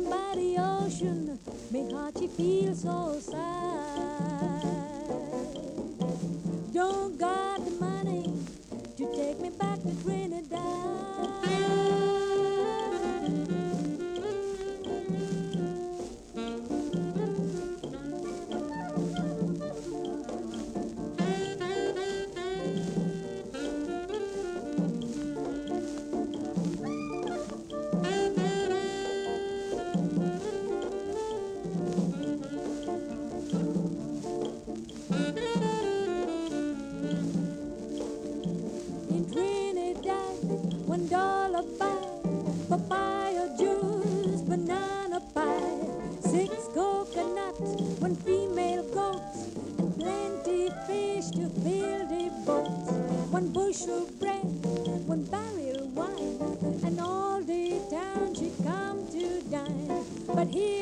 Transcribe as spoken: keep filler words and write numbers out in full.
sitting by the ocean, me heart she feels so sad. Don't got the money to take me back to Trinidad. In Trinidad, one dollar buy papaya juice, banana pie, six coconuts, one female goat, and plenty fish to fill the boat. One bushel bread, one barrel wine, and all the town should come to dine. But here